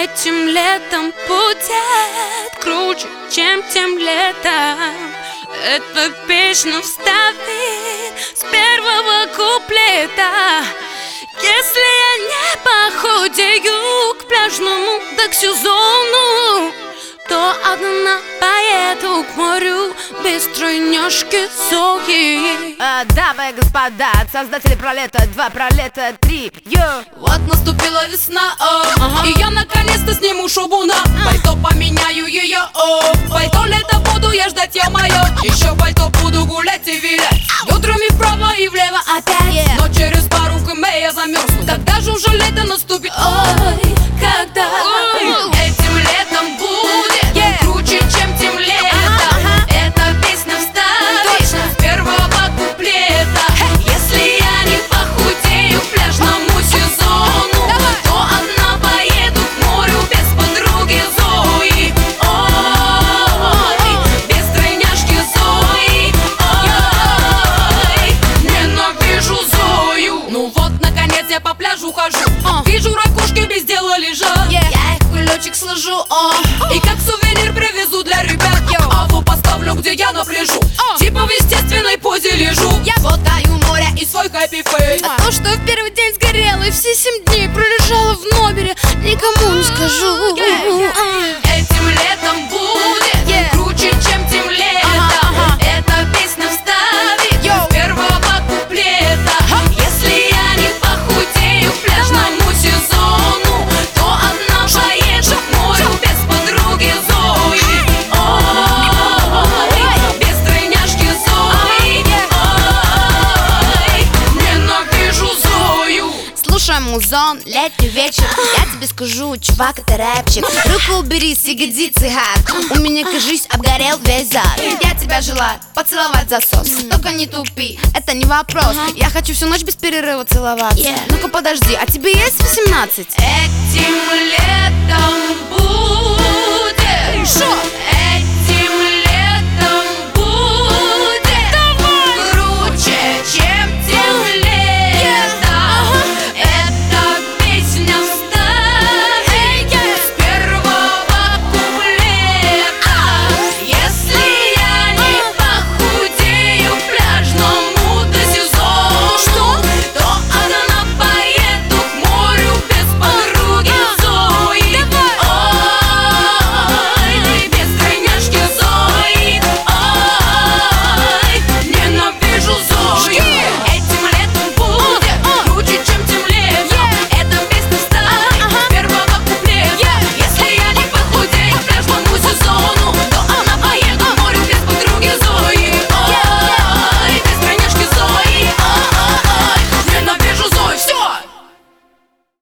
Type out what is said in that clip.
Этим летом будет круче, чем тем летом. Эта песня вставит с первого куплета. Если я не похудею к пляжному док-сезону, то одна поеду к морю без тройнёшки Зои. Дамы и господа, создатели пролета 2, пролета 3. Вот наступила весна, и я наконец-то сниму шубу на пальто, поменяю ее, пальто лето буду я ждать, ё-моё. Еще пальто буду гулять и вилять, бедрами вправо и влево опять. Но через пару км я замерзну, когда же уже лето наступит? Ой, когда? Этим летом будет круче, чем тем летом. Эта песня вставит с первого куплета. Если я не похудею к пляжному сезону, то одна поеду к морю без подруги Зои. Ой, без тройняшки Зои. Ой, ненавижу Зою. Ну вот, наконец я по пляжу хожу, вижу ракушки без дела лежат. Я их кулечек сложу, и как сувенир привезу для ребят. Аву поставлю, где я напряжу, типа в естественной позе лежу. Я глотаю море и свой хэппи-фейс. А то, что в первый день сгорела и все 7 дней пролежала в номере, никому не скажу. Этим летом будет круче, чем тем летом. Эта песня вставит с первого куплета. Если я не похудею к пляжному сезону, то одна поеду к морю без подруги Зои. Ой, без тройняшки Зои. Ой, ненавижу Зою. Слушай музон, летний вечер. Я тебе скажу, чувак, это рэпчик. Руку убери с ягодицы, гад. У меня, кажись, обгорел весь зад. Я тебя желаю поцеловать засос. Только не тупи, это не вопрос. Я хочу всю ночь без перерыва целоваться. Ну-ка подожди, а тебе есть 18? Этим летом будет